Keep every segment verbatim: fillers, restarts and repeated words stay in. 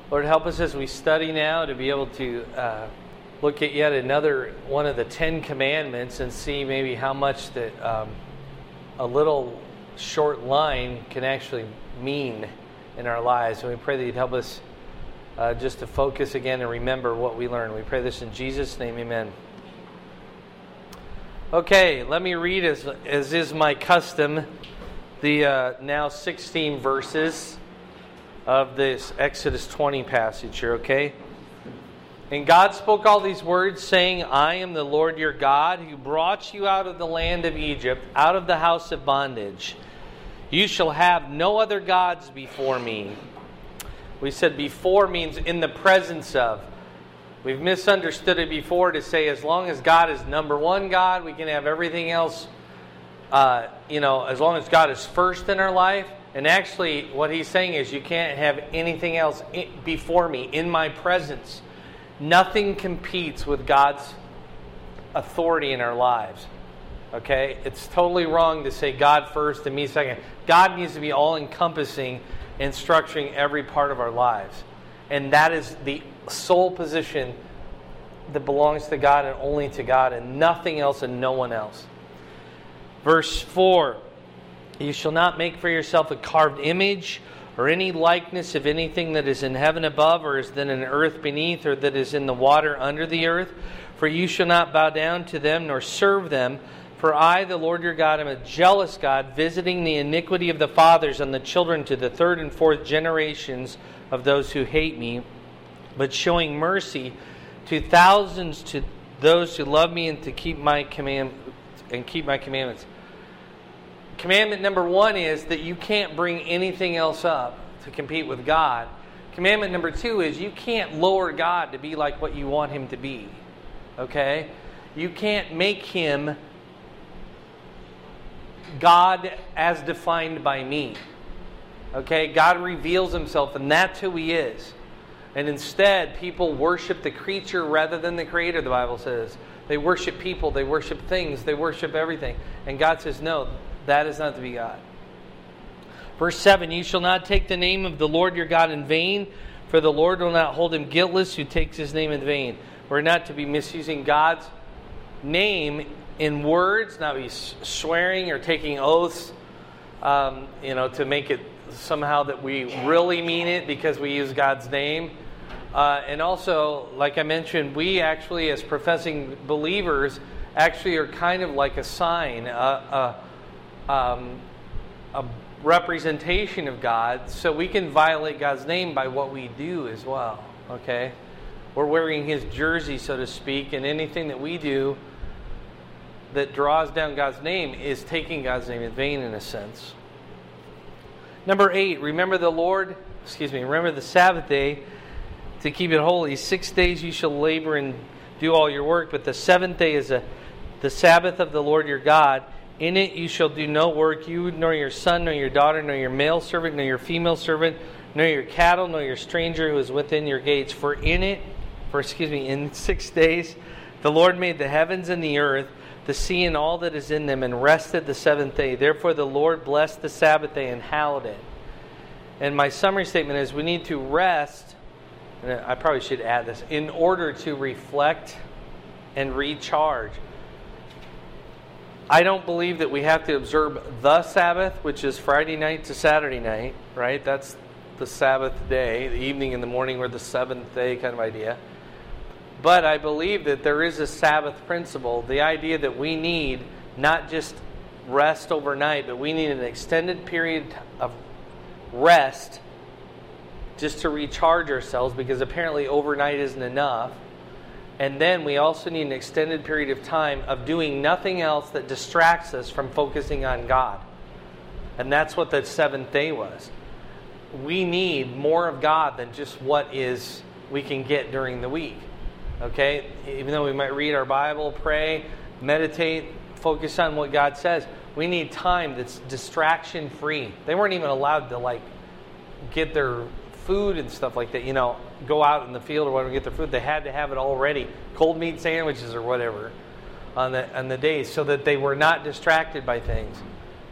Lord, help us as we study now to be able to uh, look at yet another one of the Ten Commandments and see maybe how much that um, a little short line can actually mean in our lives. And we pray that you'd help us uh, just to focus again and remember what we learned. We pray this in Jesus' name, amen. Okay, let me read, as, as is my custom, the uh, now sixteen verses of this Exodus twenty passage here, okay? And God spoke all these words, saying, I am the Lord your God, who brought you out of the land of Egypt, out of the house of bondage. You shall have no other gods before me. We said before means in the presence of. We've misunderstood it before to say as long as God is number one God, we can have everything else, uh, you know, as long as God is first in our life. And actually, what he's saying is you can't have anything else before me, in my presence. Nothing competes with God's authority in our lives. Okay? It's totally wrong to say God first and me second. God needs to be all-encompassing and structuring every part of our lives. And that is the sole position that belongs to God and only to God, and nothing else and no one else. Verse four. You shall not make for yourself a carved image or any likeness of anything that is in heaven above, or is in the earth beneath, or that is in the water under the earth. For you shall not bow down to them nor serve them. For I, the Lord your God, am a jealous God, visiting the iniquity of the fathers on the children to the third and fourth generations of those who hate me, but showing mercy to thousands to those who love me and to keep my command and keep my commandments. Commandment number one is that you can't bring anything else up to compete with God. Commandment number two is you can't lower God to be like what you want him to be. Okay? You can't make him God as defined by me. Okay? God reveals himself, and that's who he is. And instead, people worship the creature rather than the creator, the Bible says. They worship people, they worship things, they worship everything. And God says, no, that is not to be God. Verse seven, you shall not take the name of the Lord your God in vain, for the Lord will not hold him guiltless who takes his name in vain. We're not to be misusing God's name in words, not be swearing or taking oaths, um, you know, to make it somehow that we really mean it because we use God's name. Uh, and also, like I mentioned, we actually, as professing believers, actually are kind of like a sign, uh, uh, Um, a representation of God, so we can violate God's name by what we do as well. Okay, we're wearing his jersey, so to speak, and anything that we do that draws down God's name is taking God's name in vain, in a sense. Number eight, remember the Lord, excuse me, remember the Sabbath day to keep it holy. Six days you shall labor and do all your work, but the seventh day is a, the Sabbath of the Lord your God. In it you shall do no work, you nor your son, nor your daughter, nor your male servant, nor your female servant, nor your cattle, nor your stranger who is within your gates. For in it, for excuse me, in six days the Lord made the heavens and the earth, the sea and all that is in them, and rested the seventh day. Therefore the Lord blessed the Sabbath day and hallowed it. And my summary statement is we need to rest, and I probably should add this, in order to reflect and recharge. I don't believe that we have to observe the Sabbath, which is Friday night to Saturday night, right? That's the Sabbath day, the evening and the morning were the seventh day kind of idea. But I believe that there is a Sabbath principle, the idea that we need not just rest overnight, but we need an extended period of rest just to recharge ourselves, because apparently overnight isn't enough. And then we also need an extended period of time of doing nothing else that distracts us from focusing on God. And that's what that seventh day was. We need more of God than just what is we can get during the week. Okay? Even though we might read our Bible, pray, meditate, focus on what God says, we need time that's distraction free. They weren't even allowed to like get their food and stuff like that, you know, go out in the field or whatever, get their food. They had to have it already, cold meat sandwiches or whatever on the on the days, so that they were not distracted by things.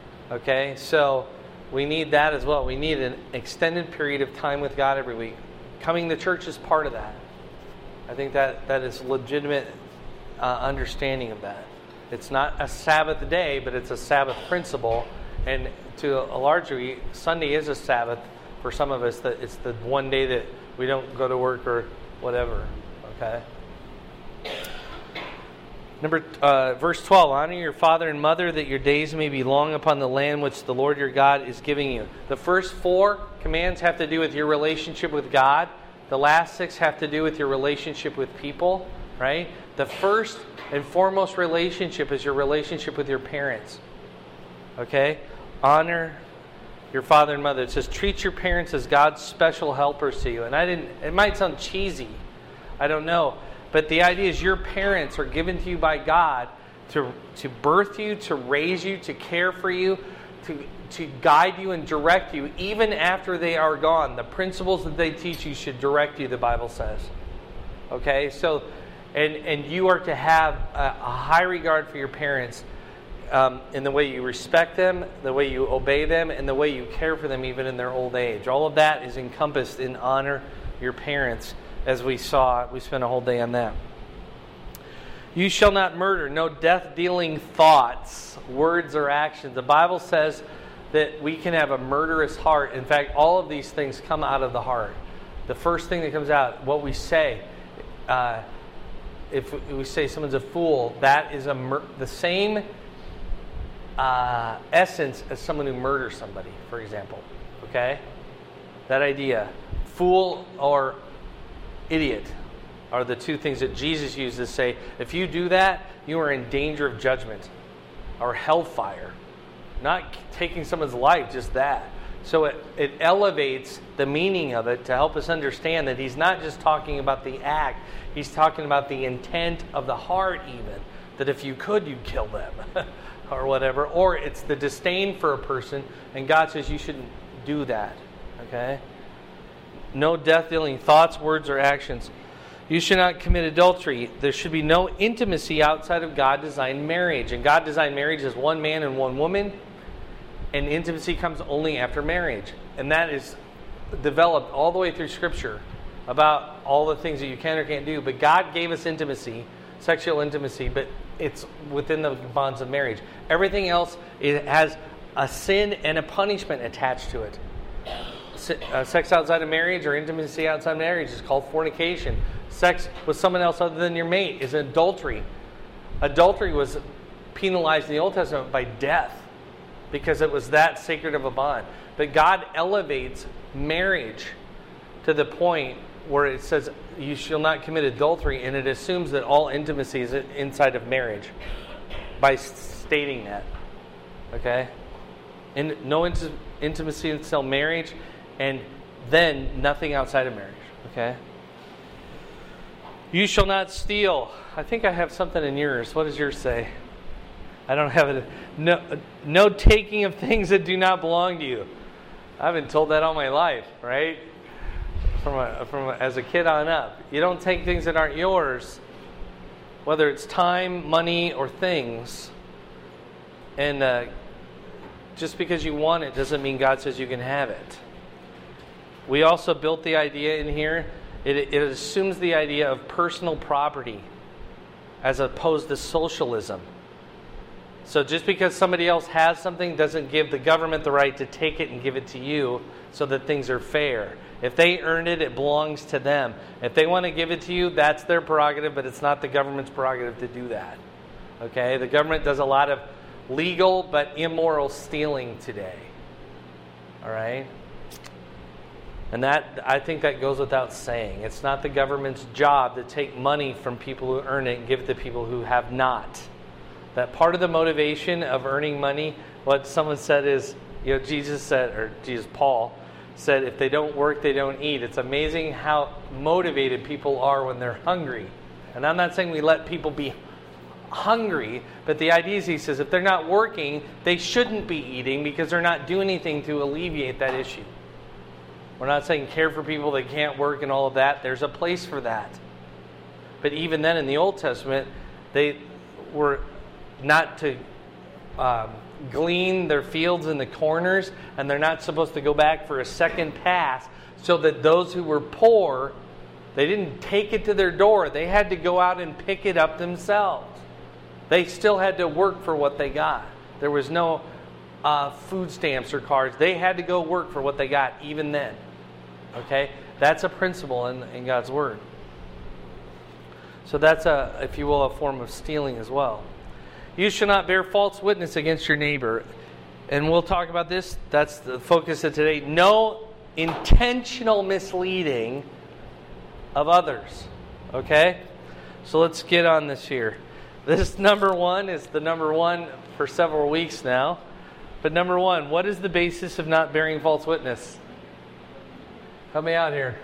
Okay, so we need that as well. We need an extended period of time with God every week. coming to church is part of that. I think that, that is legitimate uh, understanding of that. It's not a Sabbath day, but it's a Sabbath principle. And to a large degree, Sunday is a Sabbath for some of us. That it's the one day that we don't go to work or whatever. Okay. Number uh, verse twelve: honor your father and mother, that your days may be long upon the land which the Lord your God is giving you. The first four commands have to do with your relationship with God. The last six have to do with your relationship with people. Right? The first and foremost relationship is your relationship with your parents. Okay? Honor your father and mother. It says treat your parents as God's special helpers to you. And I didn't. It might sound cheesy. I don't know. But the idea is your parents are given to you by God to, to birth you, to raise you, to care for you, to, to guide you and direct you, even after they are gone. The principles that they teach you should direct you, the Bible says. Okay? So, and, and you are to have a, a high regard for your parents um, in the way you respect them, the way you obey them, and the way you care for them even in their old age. All of that is encompassed in honor your parents. As we saw, we spent a whole day on that. You shall not murder, no death-dealing thoughts, words, or actions. The Bible says that we can have a murderous heart. In fact, all of these things come out of the heart. The first thing that comes out, what we say, uh, if we say someone's a fool, that is a mur- the same uh, essence as someone who murders somebody, for example. Okay? That idea. Fool or idiot are the two things that Jesus used to say, if you do that, you are in danger of judgment or hellfire. Not taking someone's life, just that. So it, it elevates the meaning of it to help us understand that he's not just talking about the act, he's talking about the intent of the heart even. That if you could, you'd kill them or whatever. Or it's the disdain for a person, and God says you shouldn't do that. Okay? No death-dealing thoughts, words, or actions. You should not commit adultery. There should be no intimacy outside of God-designed marriage. And God designed marriage as one man and one woman. And intimacy comes only after marriage. And that is developed all the way through Scripture about all the things that you can or can't do. But God gave us intimacy, sexual intimacy, but it's within the bonds of marriage. Everything else, it has a sin and a punishment attached to it. Uh, sex outside of marriage or intimacy outside of marriage is called fornication. Sex with someone else other than your mate is adultery. Adultery was penalized in the Old Testament by death because it was that sacred of a bond. But God elevates marriage to the point where it says you shall not commit adultery, and it assumes that all intimacy is inside of marriage by stating that. Okay? And no int- intimacy until marriage, and then nothing outside of marriage. Okay? You shall not steal. I think I have something in yours. What does yours say? I don't have it. No, no taking of things that do not belong to you. I've been told that all my life, right? From a, from a, as a kid on up. You don't take things that aren't yours, whether it's time, money, or things. And uh, just because you want it doesn't mean God says you can have it. We also built the idea in here. It, it assumes the idea of personal property as opposed to socialism. So just because somebody else has something doesn't give the government the right to take it and give it to you so that things are fair. If they earned it, it belongs to them. If they want to give it to you, that's their prerogative, but it's not the government's prerogative to do that. Okay? The government does a lot of legal but immoral stealing today. All right? And that, I think that goes without saying. It's not the government's job to take money from people who earn it and give it to people who have not. That part of the motivation of earning money, what someone said is, you know, Jesus said, or Jesus, Paul said, if they don't work, they don't eat. It's amazing how motivated people are when they're hungry. And I'm not saying we let people be hungry, but the idea is, he says, if they're not working, they shouldn't be eating because they're not doing anything to alleviate that issue. We're not saying care for people that can't work and all of that. There's a place for that. But even then in the Old Testament, they were not to um, glean their fields in the corners, and they're not supposed to go back for a second pass so that those who were poor, they didn't take it to their door. They had to go out and pick it up themselves. They still had to work for what they got. There was no uh, food stamps or cards. They had to go work for what they got even then. Okay? That's a principle in, in God's Word. So that's, a, if you will, a form of stealing as well. You shall not bear false witness against your neighbor. And we'll talk about this. That's the focus of today. No intentional misleading of others. Okay? So let's get on this here. This number one is the number one for several weeks now. But number one, what is the basis of not bearing false witness? Help me out here.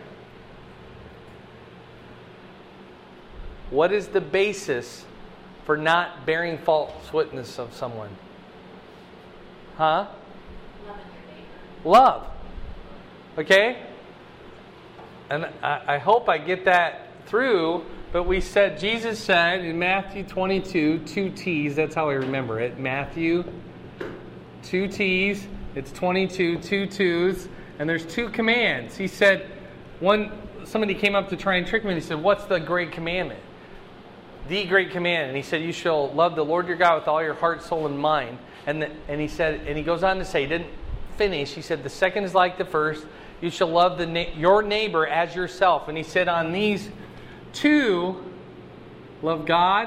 What is the basis for not bearing false witness of someone? Huh? Loving your neighbor. Love. Okay? And I, I hope I get that through, but we said, Jesus said in Matthew twenty-two, two T's, that's how I remember it. Matthew, two T's, it's twenty-two, two twos, and there's two commands. He said, one, somebody came up to try and trick me, and he said, what's the great commandment? The great command. And he said, you shall love the Lord your God with all your heart, soul, and mind. And the, and he said, and he goes on to say, he didn't finish. He said, the second is like the first. You shall love the na- your neighbor as yourself. And he said, on these two, love God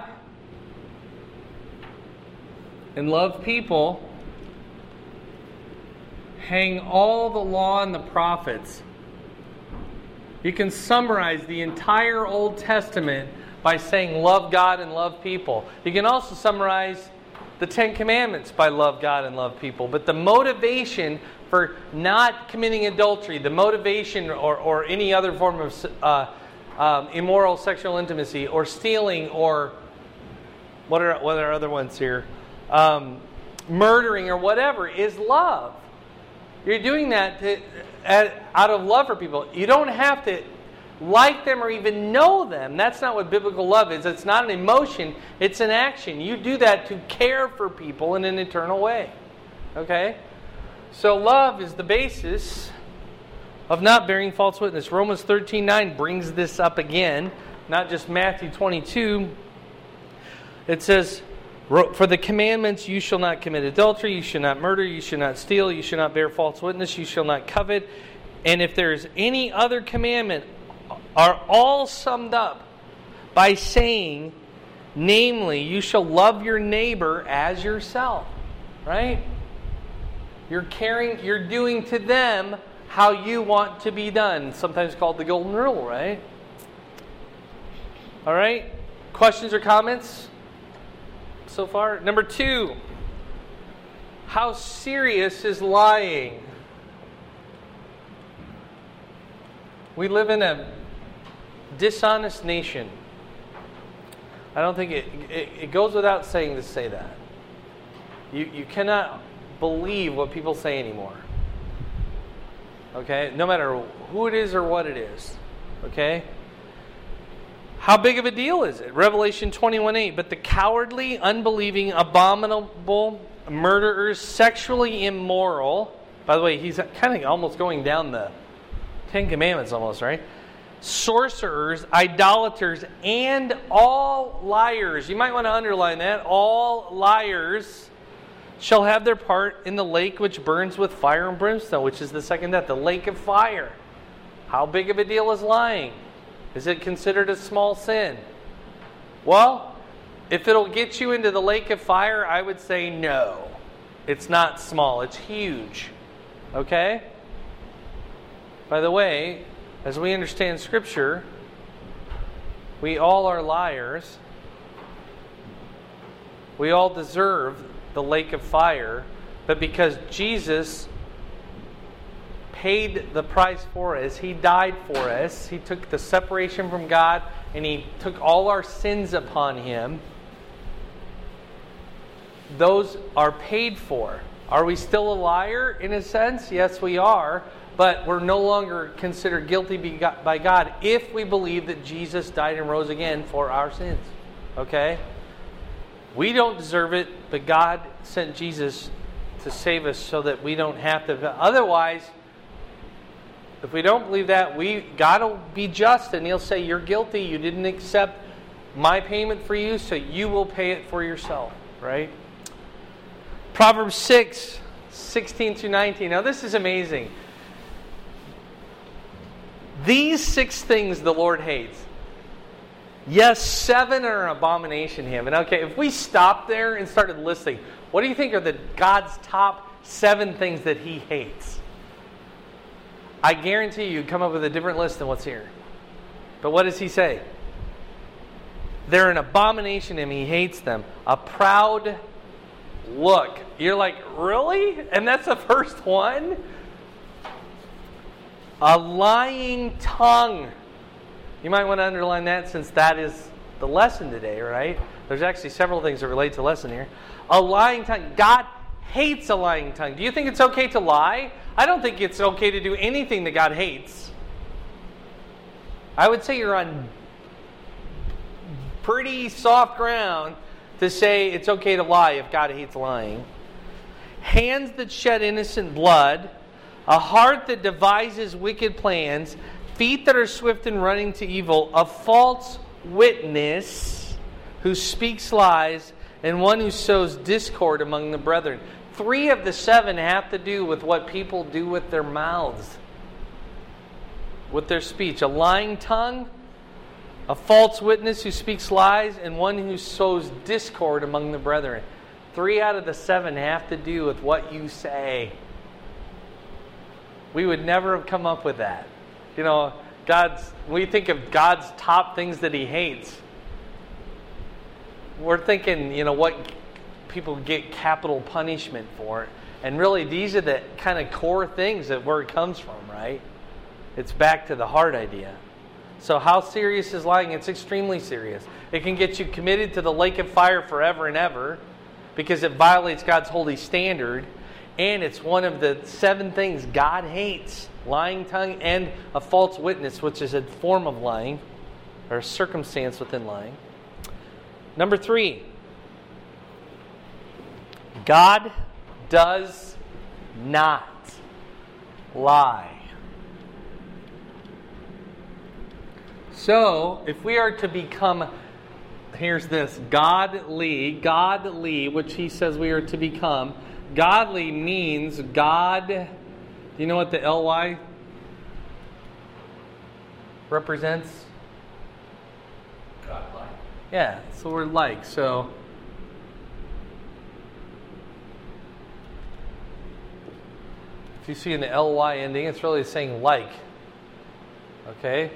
and love people, hang all the law and the prophets. You can summarize the entire Old Testament by saying love God and love people. You can also summarize the Ten Commandments by love God and love people. But the motivation for not committing adultery, the motivation or, or any other form of uh, um, immoral sexual intimacy or stealing or what are, what are other ones here? Um, murdering or whatever is love. You're doing that to, uh, out of love for people. You don't have to like them or even know them. That's not what biblical love is. It's not an emotion. It's an action. You do that to care for people in an eternal way. Okay? So love is the basis of not bearing false witness. Romans thirteen nine brings this up again. Not just Matthew twenty-two. It says, for the commandments, you shall not commit adultery, you shall not murder, you shall not steal, you shall not bear false witness, you shall not covet. And if there is any other commandment, are all summed up by saying, namely, you shall love your neighbor as yourself. Right? You're caring, you're doing to them how you want to be done. Sometimes called the golden rule, right? All right? Questions or comments so far? Number two, how serious is lying? We live in a dishonest nation. I don't think it, it, it goes without saying to say that. You, you cannot believe what people say anymore. Okay? No matter who it is or what it is. Okay? How big of a deal is it? Revelation twenty-one eight. But the cowardly, unbelieving, abominable, murderers, sexually immoral. By the way, he's kind of almost going down the Ten Commandments almost, right? Sorcerers, idolaters, and all liars. You might want to underline that. All liars shall have their part in the lake which burns with fire and brimstone, which is the second death, the lake of fire. How big of a deal is lying? Is it considered a small sin? Well, if it'll get you into the lake of fire, I would say no. It's not small. It's huge. Okay? By the way, as we understand Scripture, we all are liars. We all deserve the lake of fire, but because Jesus paid the price for us, He died for us, He took the separation from God, and He took all our sins upon Him, those are paid for. Are we still a liar in a sense? Yes, we are. But we're no longer considered guilty by God if we believe that Jesus died and rose again for our sins. Okay? We don't deserve it, but God sent Jesus to save us so that we don't have to. Otherwise, If we don't believe that, we God will be just and He'll say, you're guilty, you didn't accept my payment for you, so you will pay it for yourself, right? Proverbs six, sixteen through nineteen. Now this is amazing. These six things the Lord hates. Yes, seven are an abomination to Him. And okay, if we stopped there and started listing, what do you think are the God's top seven things that He hates? I guarantee you, you'd come up with a different list than what's here. But what does He say? They're an abomination to Him. He hates them. A proud look. You're like, really? And that's the first one? A lying tongue. You might want to underline that since that is the lesson today, right? There's actually several things that relate to the lesson here. A lying tongue. God hates a lying tongue. Do you think it's okay to lie? I don't think it's okay to do anything that God hates. I would say you're on pretty soft ground to say it's okay to lie if God hates lying. Hands that shed innocent blood. A heart that devises wicked plans. Feet that are swift in running to evil. A false witness who speaks lies. And one who sows discord among the brethren. Three of the seven have to do with what people do with their mouths. With their speech. A lying tongue. A false witness who speaks lies. And one who sows discord among the brethren. Three out of the seven have to do with what you say. We would never have come up with that. You know, God's. We think of God's top things that He hates. We're thinking, you know, what people get capital punishment for. And really, these are the kind of core things that where it comes from, right? It's back to the heart idea. So how serious is lying? It's extremely serious. It can get you committed to the lake of fire forever and ever because it violates God's holy standard. And it's one of the seven things God hates. Lying tongue and a false witness, which is a form of lying, or a circumstance within lying. Number three. God does not lie. So, if we are to become, here's this, godly, godly, which He says we are to become. Godly means God, do you know what the L Y represents? God-like. Yeah, it's the word like. So, if you see in the L Y ending, it's really saying like. Okay?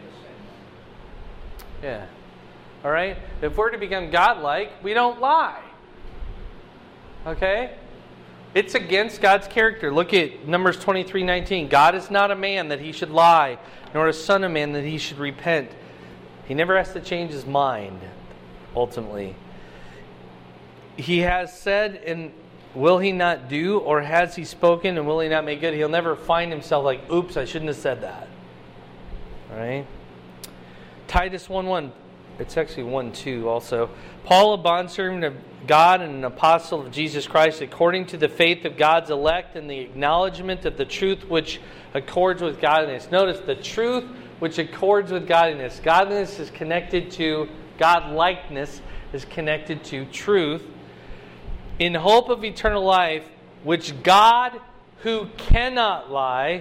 Yeah. All right? If we're to become God-like, we don't lie. Okay? It's against God's character. Look at Numbers twenty-three nineteen. God is not a man that He should lie, nor a son of man that He should repent. He never has to change His mind, ultimately. He has said, and will He not do? Or has He spoken, and will He not make good? He'll never find Himself like, oops, I shouldn't have said that. All right? Titus one one. It's actually one two also. Paul, a bondservant of God and an apostle of Jesus Christ, according to the faith of God's elect and the acknowledgement of the truth which accords with godliness. Notice the truth which accords with godliness. Godliness is connected to, God-likeness is connected to truth. In hope of eternal life, which God, who cannot lie,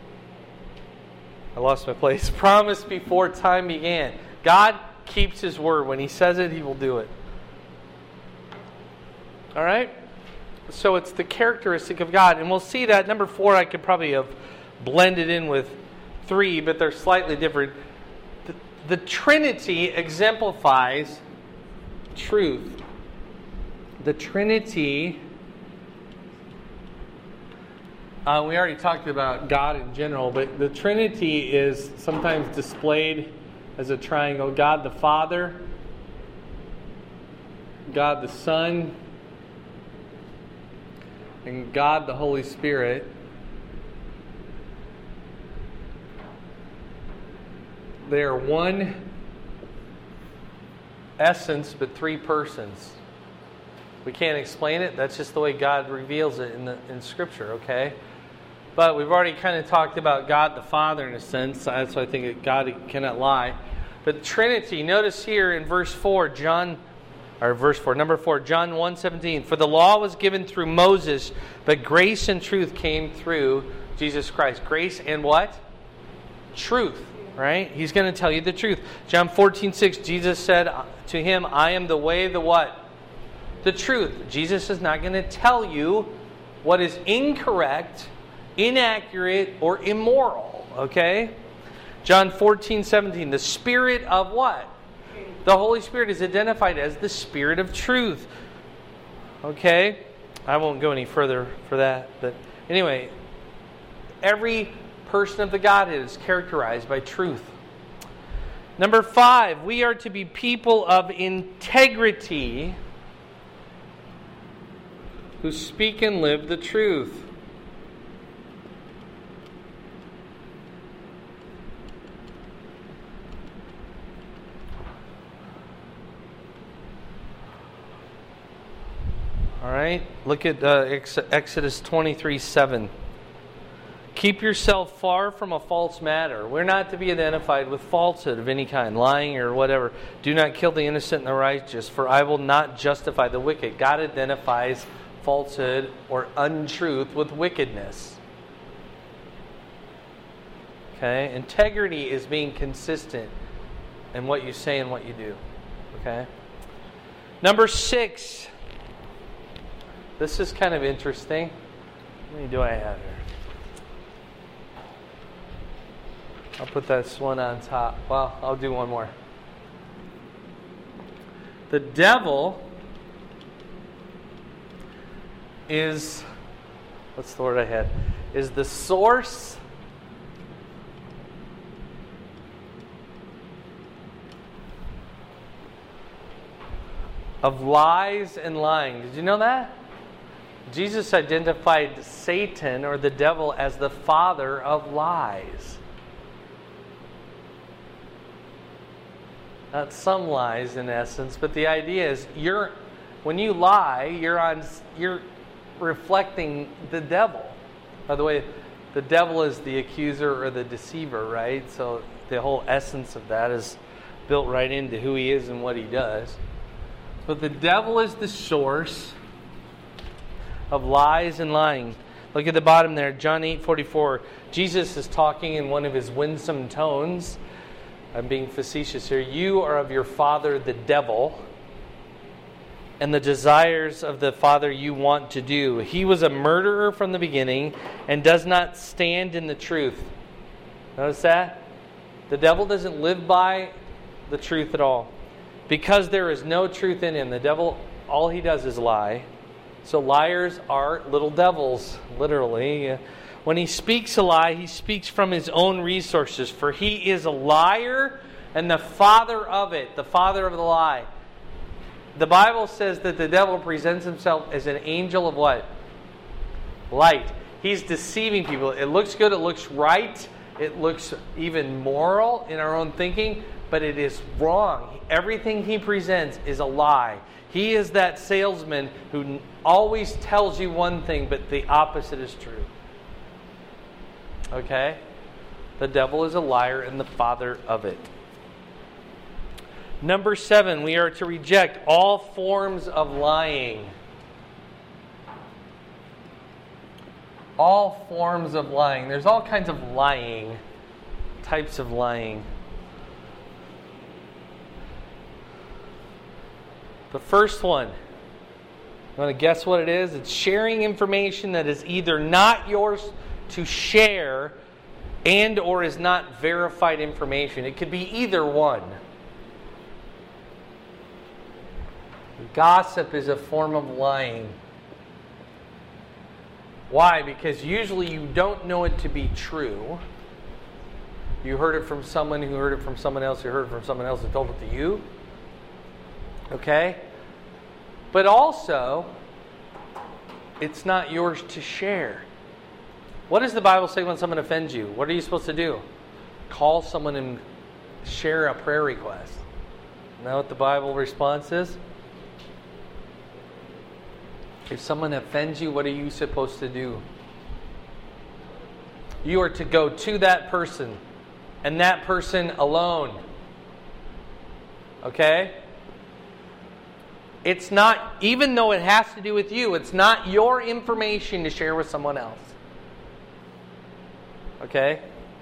I lost my place, promised before time began. God keeps His word. When He says it, He will do it. All right? So it's the characteristic of God. And we'll see that. Number four, I could probably have blended in with three, but they're slightly different. The, the Trinity exemplifies truth. The Trinity, uh, we already talked about God in general, but the Trinity is sometimes displayed as a triangle. God the Father, God the Son, and God the Holy Spirit. They are one essence, but three persons. We can't explain it. That's just the way God reveals it in the in Scripture, okay? But we've already kind of talked about God the Father in a sense. That's why I think God cannot lie. But Trinity, notice here in verse four, John, or verse four, number four, John one seventeen. For the law was given through Moses, but grace and truth came through Jesus Christ. Grace and what? Truth, right? He's going to tell you the truth. John fourteen six, Jesus said to him, I am the way, the what? The truth. Jesus is not going to tell you what is incorrect, inaccurate, or immoral. Okay? John fourteen seventeen. The Spirit of what? The Holy Spirit is identified as the Spirit of truth. Okay? I won't go any further for that. But anyway, every person of the Godhead is characterized by truth. Number five, we are to be people of integrity who speak and live the truth. All right, look at uh, Exodus twenty-three seven. Keep yourself far from a false matter. We're not to be identified with falsehood of any kind, lying or whatever. Do not kill the innocent and the righteous, for I will not justify the wicked. God identifies falsehood or untruth with wickedness. Okay? Integrity is being consistent in what you say and what you do. Okay? Number six. This is kind of interesting. How many do I have here? I'll put this one on top. Well, I'll do one more. The devil is, what's the word I had? Is the source of lies and lying. Did you know that? Jesus identified Satan or the devil as the father of lies. Not some lies in essence, but the idea is you're when you lie, you're on you're reflecting the devil. By the way, the devil is the accuser or the deceiver, right? So the whole essence of that is built right into who he is and what he does. But the devil is the source of lies and lying. Look at the bottom there, John eight forty-four. Jesus is talking in one of his winsome tones. I'm being facetious here. You are of your father the devil, and the desires of the father you want to do. He was a murderer from the beginning and does not stand in the truth. Notice that? The devil doesn't live by the truth at all. Because there is no truth in him. The devil, all he does is lie. So liars are little devils, literally. When he speaks a lie, he speaks from his own resources. For he is a liar and the father of it, the father of the lie. The Bible says that the devil presents himself as an angel of what? Light. He's deceiving people. It looks good, it looks right, it looks even moral in our own thinking, but it is wrong. Everything he presents is a lie. He is that salesman who always tells you one thing, but the opposite is true. Okay? The devil is a liar and the father of it. Number seven, we are to reject all forms of lying. All forms of lying. There's all kinds of lying, types of lying. The first one, you want to guess what it is? It's sharing information that is either not yours to share and or is not verified information. It could be either one. Gossip is a form of lying. Why? Because usually you don't know it to be true. You heard it from someone who heard it from someone else who heard it from someone else who told it to you. Okay? But also, it's not yours to share. What does the Bible say when someone offends you? What are you supposed to do? Call someone and share a prayer request. Isn't that what the Bible response is? If someone offends you, what are you supposed to do? you are to go to that person and that person alone. Okay? It's not, even though it has to do with you, it's not your information to share with someone else. Okay?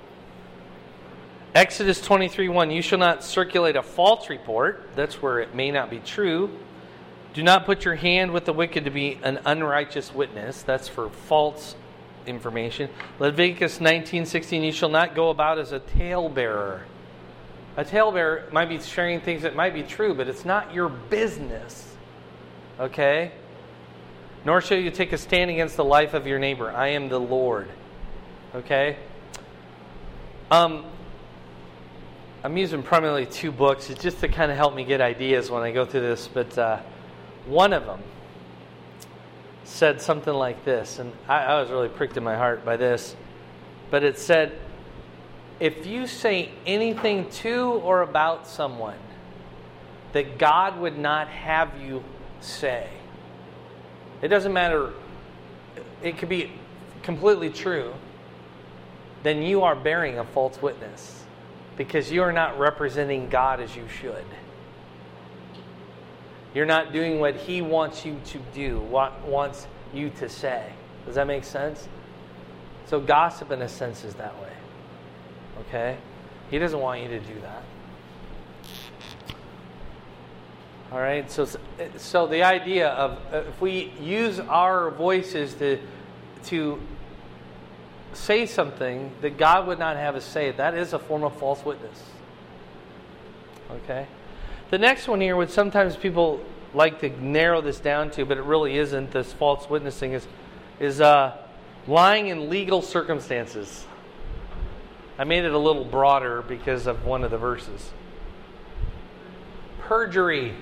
Exodus twenty-three one, you shall not circulate a false report. That's where it may not be true. Do not put your hand with the wicked to be an unrighteous witness. That's for false information. Leviticus nineteen sixteen, you shall not go about as a talebearer. A talebearer might be sharing things that might be true, but it's not your business. Okay? Nor shall you take a stand against the life of your neighbor. I am the Lord. Okay? Um, I'm using primarily two books. It's just to kind of help me get ideas when I go through this. But uh, one of them said something like this. And I, I was really pricked in my heart by this. But it said, if you say anything to or about someone that God would not have you say, it doesn't matter, it could be completely true, then you are bearing a false witness because you are not representing God as you should. You're not doing what He wants you to do, what wants you to say. Does that make sense? So gossip, in a sense, is that way. Okay? He doesn't want you to do that. All right? So, so the idea of if we use our voices to to say something that God would not have us say, that is a form of false witness. Okay? The next one here, which sometimes people like to narrow this down to, but it really isn't, this false witnessing, is, is uh, lying in legal circumstances. I made it a little broader because of one of the verses. Perjury.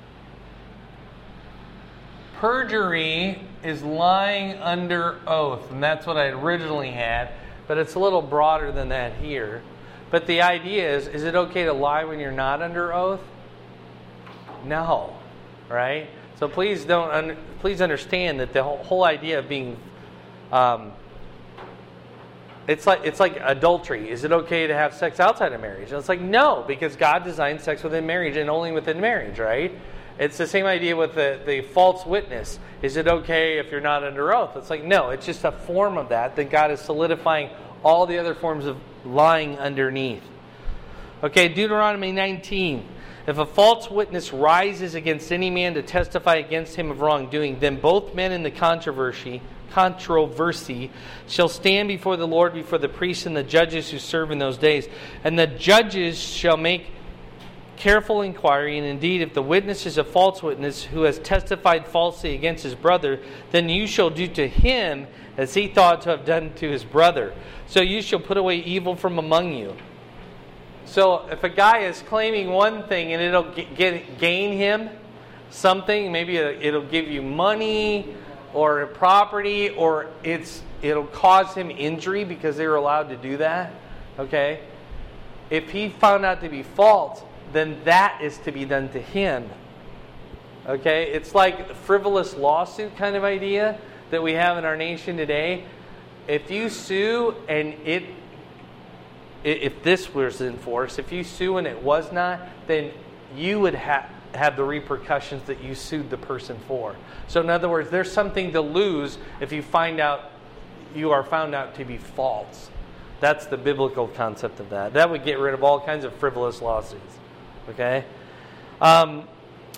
Perjury is lying under oath, and that's what I originally had, but it's a little broader than that here. But the idea is, is it okay to lie when you're not under oath? No, right? So please don't. Un- please understand that the whole, whole idea of being, um, it's like it's like adultery. Is it okay to have sex outside of marriage? And it's like no, because God designed sex within marriage and only within marriage, right? It's the same idea with the, the false witness. Is it okay if you're not under oath? It's like, no, it's just a form of that. That God is solidifying all the other forms of lying underneath. Okay, Deuteronomy nineteen. If a false witness rises against any man to testify against him of wrongdoing, then both men in the controversy, controversy shall stand before the Lord, before the priests and the judges who serve in those days. And the judges shall make careful inquiry, and indeed, if the witness is a false witness who has testified falsely against his brother, then you shall do to him as he thought to have done to his brother. So you shall put away evil from among you. So if a guy is claiming one thing and it'll get, get gain him something, maybe it'll give you money or property, or it's it'll cause him injury because they were allowed to do that. Okay, if he found out to be false, then that is to be done to him. Okay? It's like the frivolous lawsuit kind of idea that we have in our nation today. If you sue and it, if this was enforced, if you sue and it was not, then you would ha- have the repercussions that you sued the person for. So in other words, there's something to lose if you find out, you are found out to be false. That's the biblical concept of that. That would get rid of all kinds of frivolous lawsuits. Okay? Um,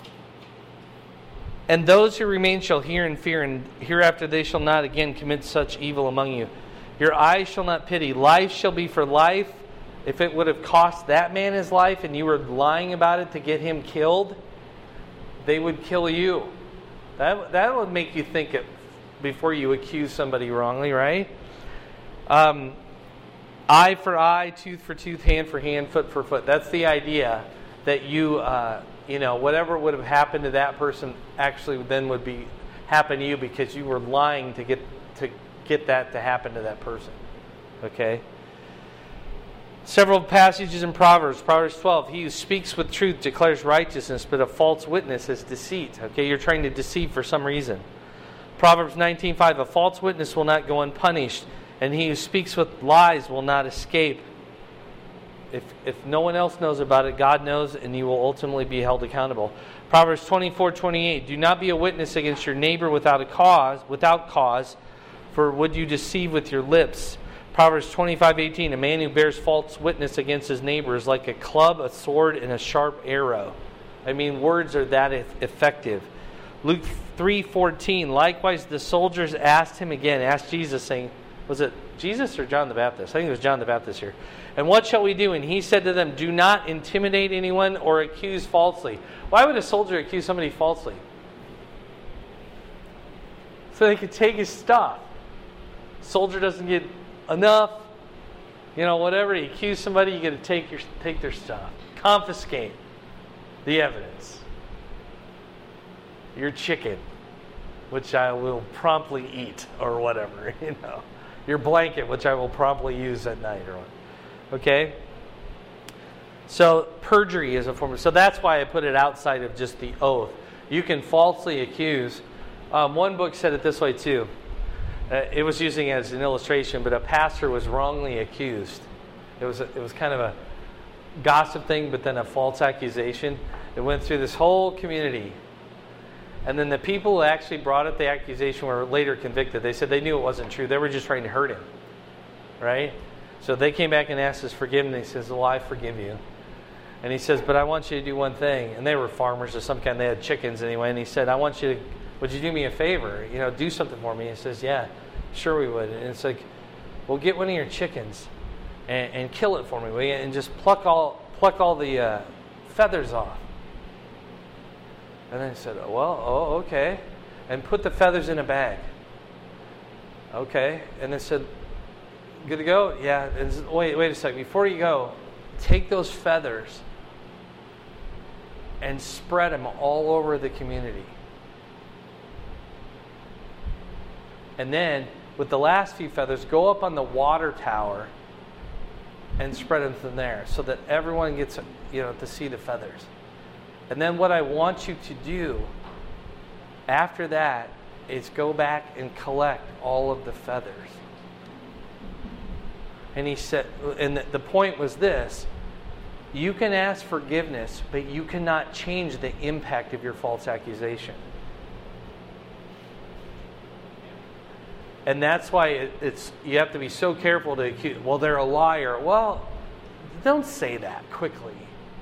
and those who remain shall hear and fear, and hereafter they shall not again commit such evil among you. Your eyes shall not pity. Life shall be for life. If it would have cost that man his life and you were lying about it to get him killed, they would kill you. That, that would make you think it before you accuse somebody wrongly, right? Um, eye for eye, tooth for tooth, hand for hand, foot for foot. That's the idea. That you, uh, you know, whatever would have happened to that person actually then would be happen to you because you were lying to get to get that to happen to that person. Okay. Several passages in Proverbs. Proverbs twelve. He who speaks with truth declares righteousness, but a false witness is deceit. Okay, you're trying to deceive for some reason. Proverbs nineteen five. A false witness will not go unpunished, and he who speaks with lies will not escape. If if no one else knows about it, God knows, and you will ultimately be held accountable. Proverbs twenty-four twenty-eight. Do not be a witness against your neighbor without a cause, without cause, for would you deceive with your lips? Proverbs twenty-five eighteen. A man who bears false witness against his neighbor is like a club, a sword, and a sharp arrow. I mean, words are that effective. Luke three fourteen. Likewise, the soldiers asked him again, asked Jesus, saying, was it Jesus or John the Baptist? I think it was John the Baptist here. And what shall we do? And he said to them, do not intimidate anyone or accuse falsely. Why would a soldier accuse somebody falsely? So they could take his stuff. Soldier doesn't get enough, you know, whatever. You accuse somebody, you got to take your take their stuff. Confiscate the evidence. Your chicken, which I will promptly eat, or whatever, you know. Your blanket, which I will promptly use at night, or what. Okay? So perjury is a form of... So that's why I put it outside of just the oath. You can falsely accuse. Um, one book said it this way too. Uh, it was using it as an illustration, but a pastor was wrongly accused. It was a, it was kind of a gossip thing, but then a false accusation. It went through this whole community. And then the people who actually brought up the accusation were later convicted. They said they knew it wasn't true. They were just trying to hurt him. Right? So they came back and asked his forgiveness. He says, well, I forgive you. And he says, but I want you to do one thing. And they were farmers of some kind. They had chickens anyway. And he said, I want you to, would you do me a favor? You know, do something for me. He says, yeah, sure we would. And it's like, well, get one of your chickens and, and kill it for me, will you? And just pluck all pluck all the uh, feathers off. And then he said, oh, well, oh, okay. And put the feathers in a bag. Okay. And then said, good to go? Yeah. And said, wait, wait a second. Before you go, take those feathers and spread them all over the community. And then, with the last few feathers, go up on the water tower and spread them from there so that everyone gets, you know, to see the feathers. And then what I want you to do after that is go back and collect all of the feathers. And he said, and the point was this: you can ask forgiveness, but you cannot change the impact of your false accusation. And that's why it, it's you have to be so careful to accuse. Well, they're a liar. Well, don't say that quickly.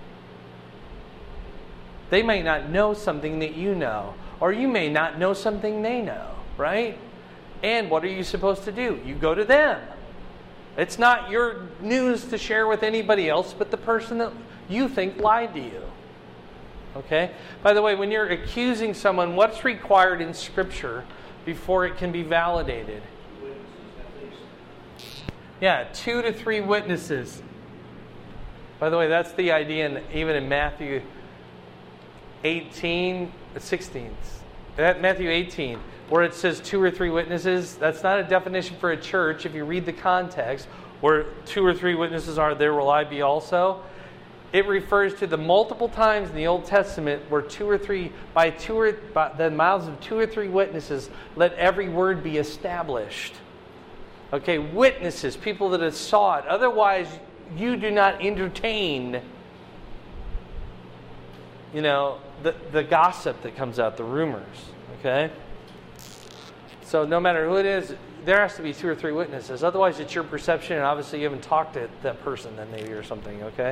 They may not know something that you know, or you may not know something they know, right? And what are you supposed to do? You go to them. It's not your news to share with anybody else but the person that you think lied to you. Okay? By the way, when you're accusing someone, what's required in Scripture before it can be validated? Yeah, two to three witnesses. By the way, that's the idea in, even in Matthew eighteen, sixteen. Matthew eighteen, where it says two or three witnesses. That's not a definition for a church. If you read the context, where two or three witnesses are, there will I be also. It refers to the multiple times in the Old Testament where two or three, by two or by the mouths of two or three witnesses, let every word be established. Okay, witnesses, people that have saw it. Otherwise, you do not entertain, you know, the, the gossip that comes out, the rumors. Okay? So no matter who it is, there has to be two or three witnesses. Otherwise, it's your perception, and obviously you haven't talked to that person then maybe or something, okay?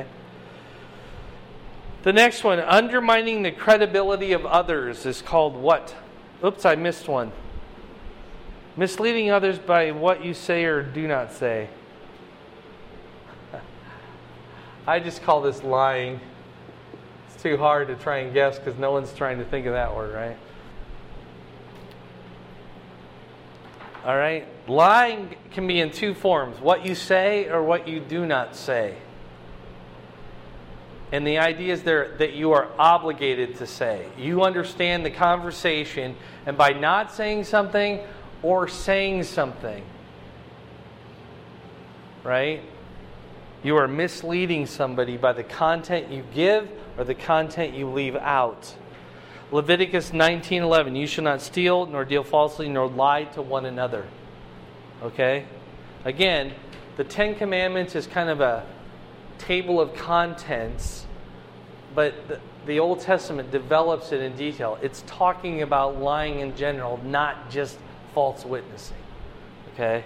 The next one, undermining the credibility of others, is called what? Oops, I missed one. Misleading others by what you say or do not say. I just call this lying. It's too hard to try and guess because no one's trying to think of that word, right? All right? Lying can be in two forms. What you say or what you do not say. And the idea is there that you are obligated to say. You understand the conversation, and by not saying something or saying something, right? You are misleading somebody by the content you give or the content you leave out. Leviticus nineteen eleven, you shall not steal, nor deal falsely, nor lie to one another. Okay? Again, the Ten Commandments is kind of a table of contents, but the, the Old Testament develops it in detail. It's talking about lying in general, not just false witnessing. Okay?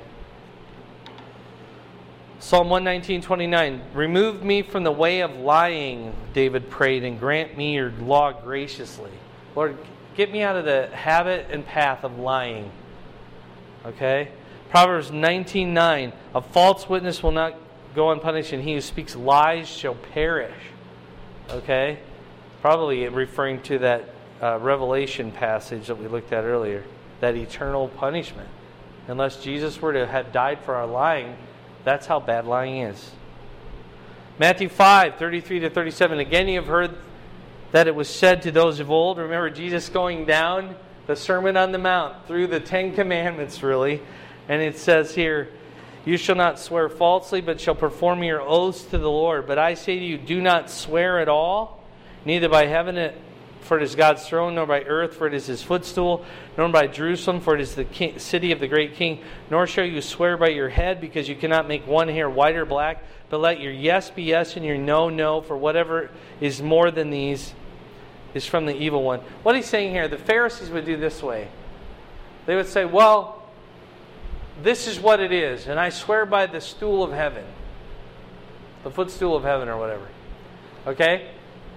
Psalm one nineteen, twenty-nine. Remove me from the way of lying, David prayed, and grant me your law graciously. Lord, get me out of the habit and path of lying. Okay? Proverbs nineteen, nine. A false witness will not go unpunished, and he who speaks lies shall perish. Okay? Probably referring to that uh, Revelation passage that we looked at earlier. That eternal punishment. Unless Jesus were to have died for our lying, that's how bad lying is. Matthew five, thirty-three to thirty-seven. Again, you have heard that it was said to those of old. Remember Jesus going down the Sermon on the Mount through the Ten Commandments, really. And it says here, you shall not swear falsely, but shall perform your oaths to the Lord. But I say to you, do not swear at all, neither by heaven, for it is God's throne, nor by earth, for it is his footstool, nor by Jerusalem, for it is the king, city of the great king. Nor shall you swear by your head, because you cannot make one hair white or black. But let your yes be yes, and your no, no, for whatever is more than these is from the evil one. What he's saying here, the Pharisees would do this way. They would say, well, this is what it is, and I swear by the stool of heaven. The footstool of heaven or whatever. Okay?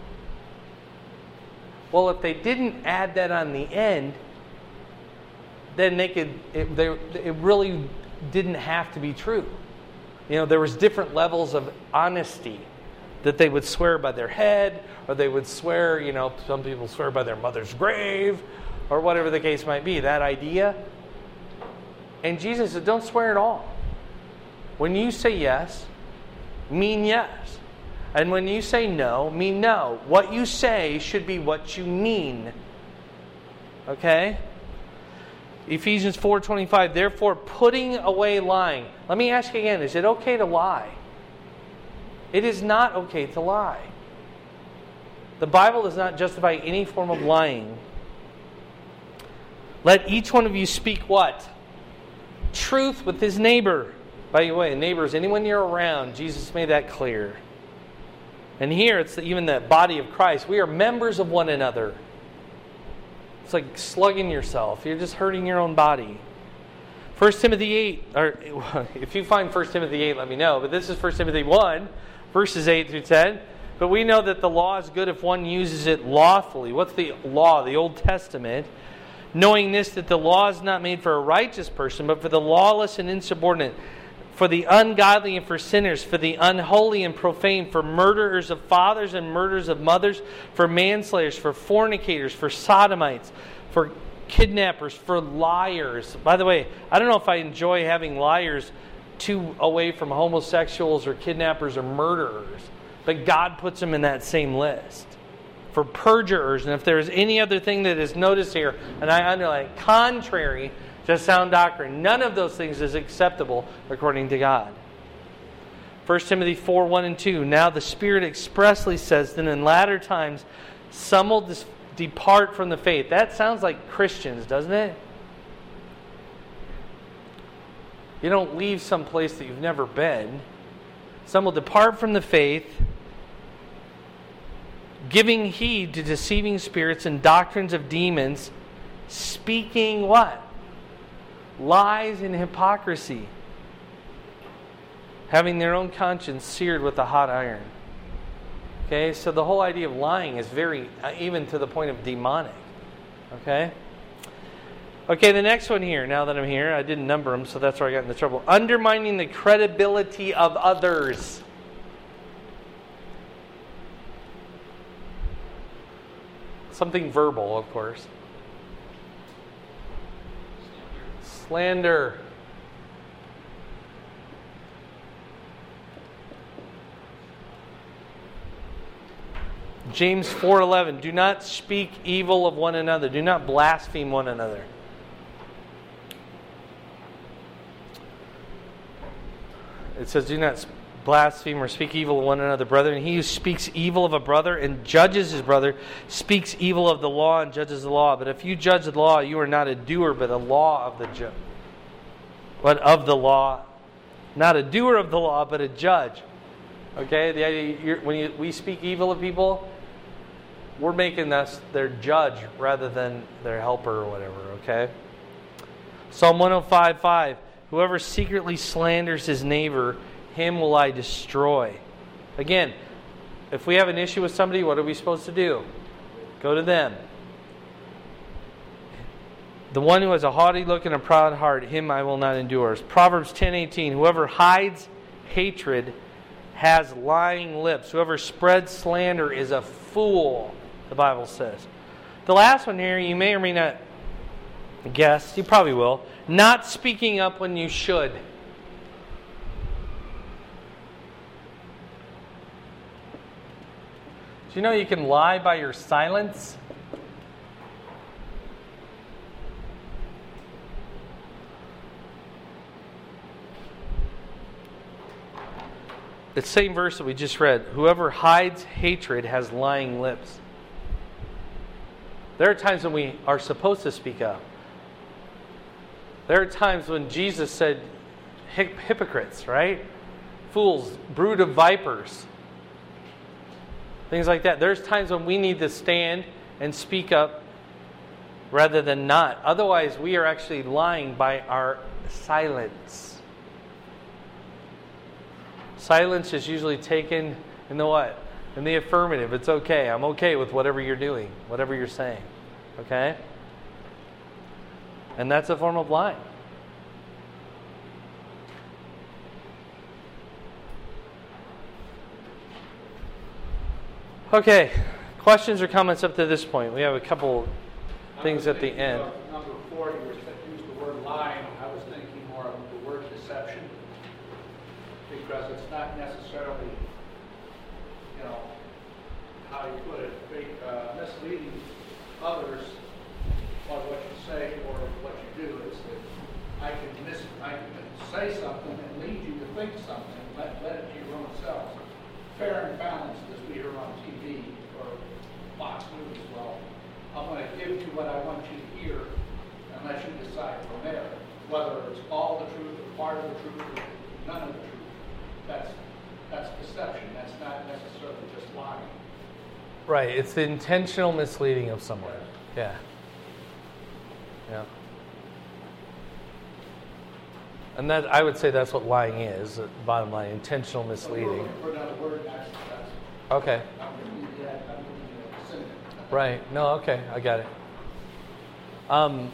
Well, if they didn't add that on the end, then they could. It, they, it really didn't have to be true. You know, there was different levels of honesty that they would swear by their head, or they would swear. You know, some people swear by their mother's grave, or whatever the case might be. That idea. And Jesus said, "Don't swear at all. When you say yes, mean yes." And when you say no, mean no. What you say should be what you mean. Okay? Ephesians four twenty-five. Therefore, putting away lying. Let me ask you again, is it okay to lie? It is not okay to lie. The Bible does not justify any form of lying. Let each one of you speak what? Truth with his neighbor. By the way, neighbor is anyone you're around. Jesus made that clear. And here, it's even the body of Christ. We are members of one another. It's like slugging yourself. You're just hurting your own body. First Timothy eight, or if you find First Timothy eight, let me know. But this is First Timothy one, verses eight through ten. But we know that the law is good if one uses it lawfully. What's the law? The Old Testament. Knowing this, that the law is not made for a righteous person, but for the lawless and insubordinate, for the ungodly and for sinners, for the unholy and profane, for murderers of fathers and murderers of mothers, for manslayers, for fornicators, for sodomites, for kidnappers, for liars. By the way, I don't know if I enjoy having liars too away from homosexuals or kidnappers or murderers, but God puts them in that same list. For perjurers, and if there is any other thing that is noticed here, and I underline, contrary to sound doctrine, none of those things is acceptable according to God. First Timothy four, one and two. Now the Spirit expressly says that in latter times some will dis- depart from the faith. That sounds like Christians, doesn't it? You don't leave some place that you've never been. Some will depart from the faith, giving heed to deceiving spirits and doctrines of demons, speaking what? Lies and hypocrisy, having their own conscience seared with a hot iron. Okay, so the whole idea of lying is very, even to the point of demonic. Okay? Okay, the next one here, now that I'm here, I didn't number them, so that's where I got into trouble. Undermining the credibility of others. Something verbal, of course. Slander. James four eleven. Do not speak evil of one another. Do not blaspheme one another. It says, do not blaspheme or speak evil of one another, brother. And he who speaks evil of a brother and judges his brother speaks evil of the law and judges the law. But if you judge the law, you are not a doer, but a law of the ju- but of the law. Not a doer of the law, but a judge. Okay? The idea, you're, when you, we speak evil of people, we're making us their judge rather than their helper or whatever. Okay? Psalm one oh five five. Whoever secretly slanders his neighbor, him will I destroy. Again, if we have an issue with somebody, what are we supposed to do? Go to them. The one who has a haughty look and a proud heart, him I will not endure. Proverbs ten eighteen. Whoever hides hatred has lying lips. Whoever spreads slander is a fool, the Bible says. The last one here, you may or may not guess. You probably will. Not speaking up when you should. Do you know you can lie by your silence? The same verse that we just read. Whoever hides hatred has lying lips. There are times when we are supposed to speak up. There are times when Jesus said, Hip- hypocrites, right? Fools, brood of vipers. Things like that. There's times when we need to stand and speak up rather than not. Otherwise, we are actually lying by our silence. Silence is usually taken in the what? In the affirmative. It's okay. I'm okay with whatever you're doing, whatever you're saying. Okay? And that's a form of lying. Okay. Questions or comments up to this point? We have a couple things at the end. Number four, you used the word lying. I was thinking more of the word deception. Because it's not necessarily, you know, how you put it, uh, misleading others by what you say or what you do. It's that I can mis I can say something and lead you to think something, let, let it be your own self. Fair and balanced, as we hear on T V or Fox News. Well, I'm going to give you what I want you to hear and let you decide from there whether it's all the truth or part of the truth or none of the truth. That's that's deception. That's not necessarily just lying. Right. It's the intentional misleading of someone. Yeah. Yeah. And that I would say that's what lying is. Bottom line, intentional misleading. For another word, that's, that's okay. I'm going to leave that. I'm going to leave that synonym. Right. No. Okay. I got it. Um.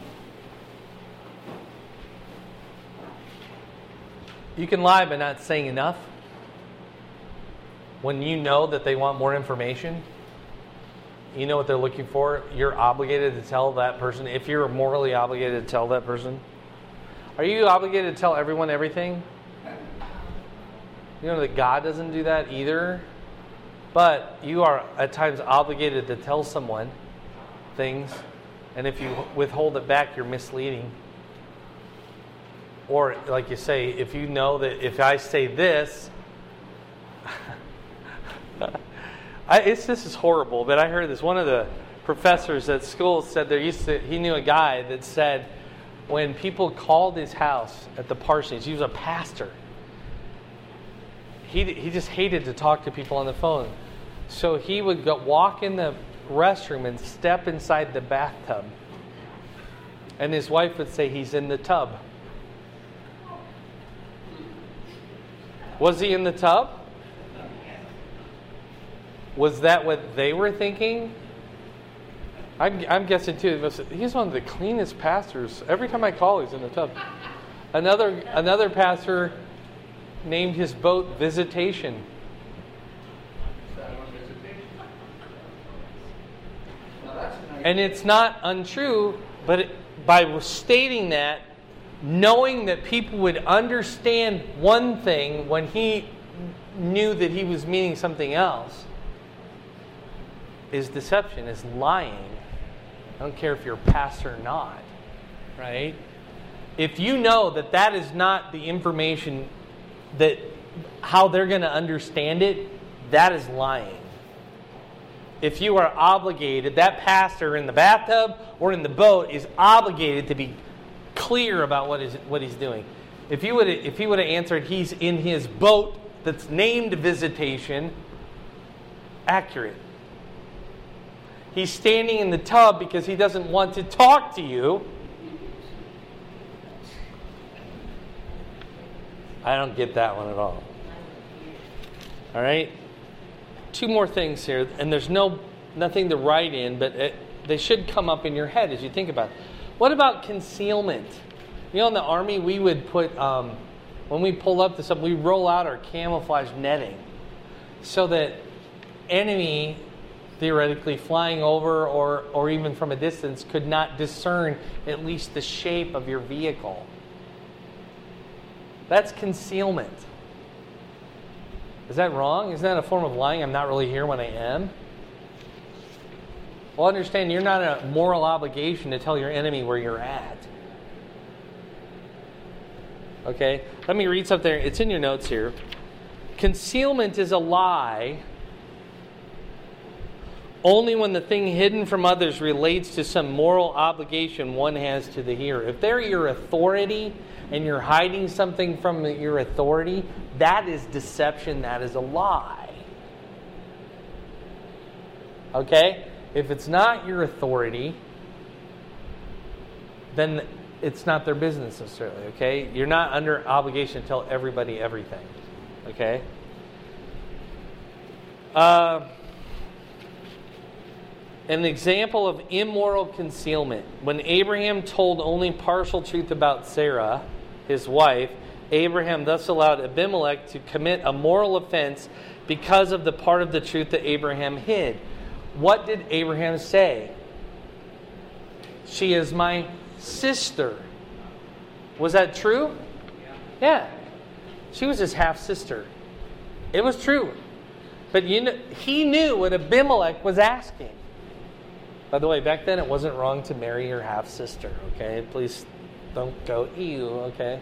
You can lie by not saying enough. When you know that they want more information, you know what they're looking for, you're obligated to tell that person. If you're morally obligated to tell that person. Are you obligated to tell everyone everything? You know that God doesn't do that either. But you are at times obligated to tell someone things. And if you withhold it back, you're misleading. Or, like you say, if you know that if I say this, I, it's this is horrible. But I heard this. One of the professors at school said there used to. He knew a guy that said when people called his house at the parsonage, he was a pastor. He he just hated to talk to people on the phone, so he would go walk in the restroom and step inside the bathtub, and his wife would say he's in the tub. Was he in the tub? Was that what they were thinking? I'm, I'm guessing too. He's one of the cleanest pastors. Every time I call, he's in the tub. Another another pastor named his boat Visitation. And it's not untrue, but it, by stating that, knowing that people would understand one thing when he knew that he was meaning something else, is deception, is lying. I don't care if you're a pastor or not, right? If you know that that is not the information that how they're going to understand it, that is lying. If you are obligated, that pastor in the bathtub or in the boat is obligated to be clear about what is what he's doing. If you would if he would have answered, he's in his boat that's named Visitation, accurate. He's standing in the tub because he doesn't want to talk to you. I don't get that one at all. All right? Two more things here, and there's no nothing to write in, but it, they should come up in your head as you think about it. What about concealment? You know, in the Army, we would put, um, when we pull up to something, we roll out our camouflage netting so that enemy, theoretically flying over or, or even from a distance, could not discern at least the shape of your vehicle. That's concealment. Is that wrong? Isn't that a form of lying? I'm not really here when I am? Well, understand, you're not a moral obligation to tell your enemy where you're at. Okay? Let me read something. It's in your notes here. Concealment is a lie only when the thing hidden from others relates to some moral obligation one has to the hearer. If they're your authority and you're hiding something from your authority, that is deception, that is a lie. Okay? If it's not your authority, then it's not their business necessarily, okay? You're not under obligation to tell everybody everything, okay? Uh, an example of immoral concealment. When Abraham told only partial truth about Sarah, his wife, Abraham thus allowed Abimelech to commit a moral offense because of the part of the truth that Abraham hid. What did Abraham say? She is my sister. Was that true? Yeah. She was his half-sister. It was true. But you know, he knew what Abimelech was asking. By the way, back then it wasn't wrong to marry your half-sister, okay? Please don't go, ew, okay?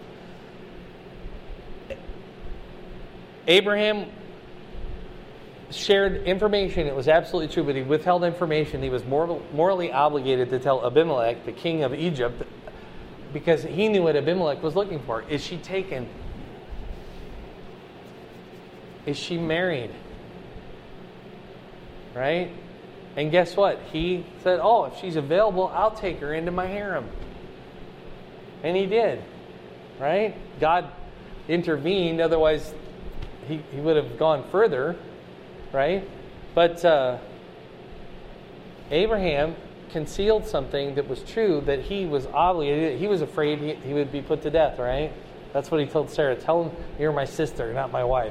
Abraham shared information. It was absolutely true, but he withheld information. He was moral, morally obligated to tell Abimelech, the king of Egypt, because he knew what Abimelech was looking for. Is she taken? Is she married? Right? And guess what? He said, oh, if she's available, I'll take her into my harem. And he did. Right? God intervened, otherwise he, he would have gone further. Right? But uh, Abraham concealed something that was true, that he was obligated. He was afraid he, he would be put to death, right? That's what he told Sarah. Tell him you're my sister, not my wife.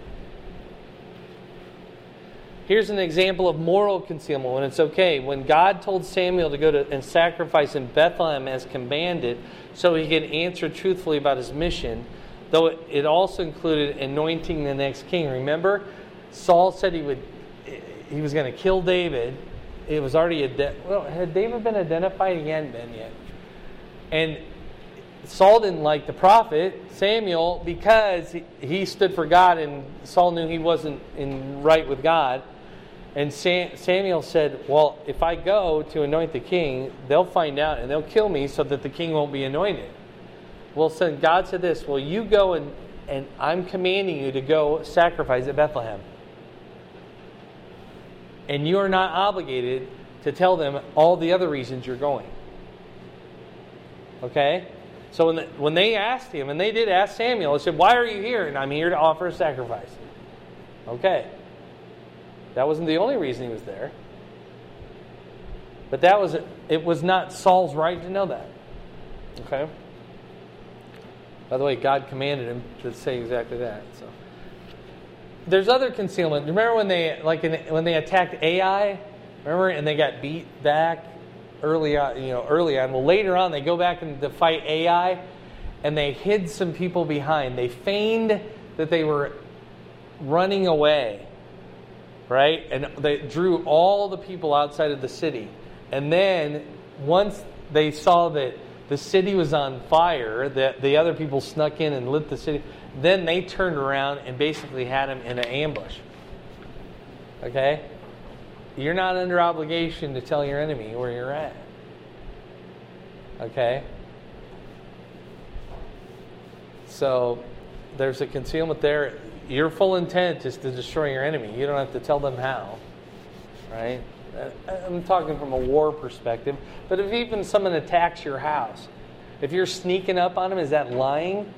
Here's an example of moral concealment when it's okay. When God told Samuel to go to and sacrifice in Bethlehem as commanded, so he could answer truthfully about his mission, though it, it also included anointing the next king. Remember, Saul said he would he was going to kill David. It was already a well, had David been identified? He hadn't been yet. And Saul didn't like the prophet Samuel because he, he stood for God, and Saul knew he wasn't in right with God. And Sam, Samuel said, well, if I go to anoint the king, they'll find out and they'll kill me so that the king won't be anointed. Well, so God said this, well, you go and, and I'm commanding you to go sacrifice at Bethlehem. And you are not obligated to tell them all the other reasons you're going. Okay? So when, the, when they asked him, and they did ask Samuel, they said, why are you here? And I'm here to offer a sacrifice. Okay. That wasn't the only reason he was there. But that was it was not Saul's right to know that. Okay? By the way, God commanded him to say exactly that. So there's other concealment. Remember when they like in, when they attacked Ai? Remember, and they got beat back early on, you know, early on. Well, later on they go back and to fight Ai, and they hid some people behind. They feigned that they were running away. Right? And they drew all the people outside of the city. And then once they saw that the city was on fire, that the other people snuck in and lit the city, then they turned around and basically had them in an ambush. Okay? You're not under obligation to tell your enemy where you're at. Okay? So there's a concealment there. Your full intent is to destroy your enemy. You don't have to tell them how, right? I'm talking from a war perspective. But if even someone attacks your house, if you're sneaking up on them, is that lying?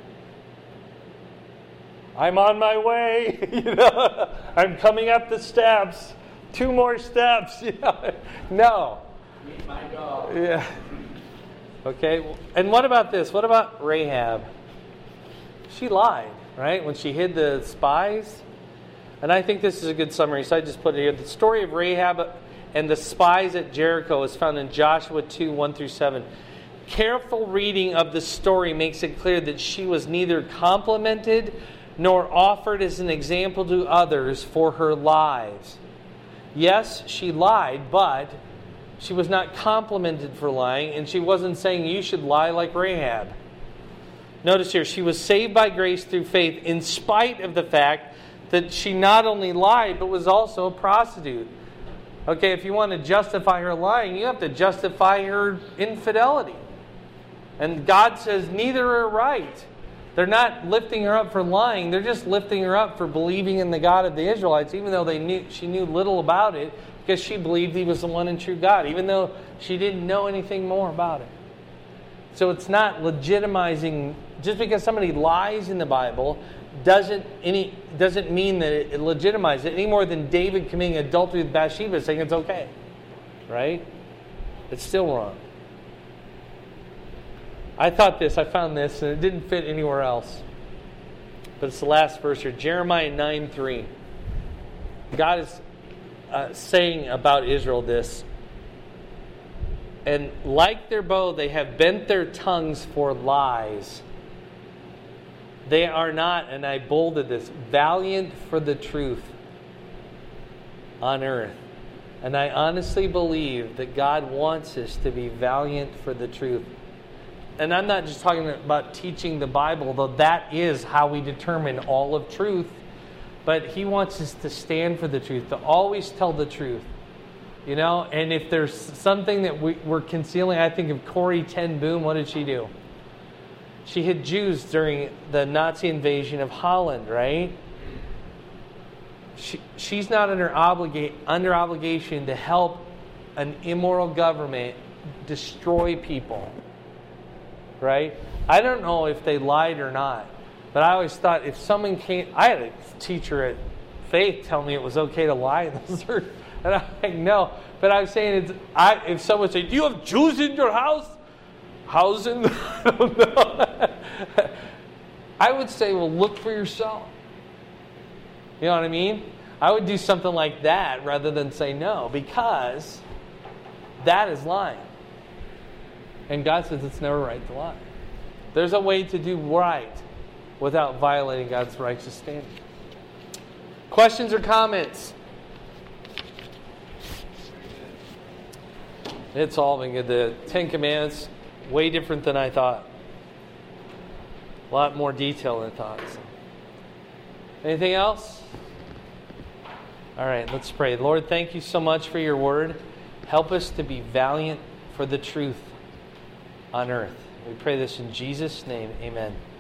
I'm on my way. You know, I'm coming up the steps. Two more steps. You know? No. Meet my dog. Yeah. Okay. And what about this? What about Rahab? She lied, right? When she hid the spies. And I think this is a good summary, so I just put it here. The story of Rahab and the spies at Jericho is found in Joshua two, one through seven. Careful reading of the story makes it clear that she was neither complimented nor offered as an example to others for her lies. Yes, she lied, but she was not complimented for lying, and she wasn't saying you should lie like Rahab. Notice here, she was saved by grace through faith in spite of the fact that she not only lied, but was also a prostitute. Okay, if you want to justify her lying, you have to justify her infidelity. And God says neither are right. They're not lifting her up for lying. They're just lifting her up for believing in the God of the Israelites, even though they knew she knew little about it, because she believed He was the one and true God, even though she didn't know anything more about it. So it's not legitimizing. Just because somebody lies in the Bible doesn't any doesn't mean that it legitimizes it any more than David committing adultery with Bathsheba saying it's okay, right? It's still wrong. I thought this, I found this, and it didn't fit anywhere else. But it's the last verse here, Jeremiah nine three. God is uh, saying about Israel this. And like their bow, they have bent their tongues for lies. They are not, and I bolded this, valiant for the truth on earth. And I honestly believe that God wants us to be valiant for the truth. And I'm not just talking about teaching the Bible, though that is how we determine all of truth. But He wants us to stand for the truth, to always tell the truth. You know, and if there's something that we, we're concealing, I think of Corrie ten Boom. What did she do? She hid Jews during the Nazi invasion of Holland, right? She, she's not under, obliga- under obligation to help an immoral government destroy people, right? I don't know if they lied or not, but I always thought if someone came... I had a teacher at Faith tell me it was okay to lie in the church. And I'm like, no. But I'm saying, it's, I, if someone said, do you have Jews in your house? Housing? I don't know. I would say, well, look for yourself. You know what I mean? I would do something like that rather than say no, because that is lying. And God says it's never right to lie. There's a way to do right without violating God's righteous standard. Questions or comments? It's all been good. The Ten Commandments, way different than I thought. A lot more detail than I thought. So. Anything else? All right, let's pray. Lord, thank you so much for your word. Help us to be valiant for the truth on earth. We pray this in Jesus' name. Amen.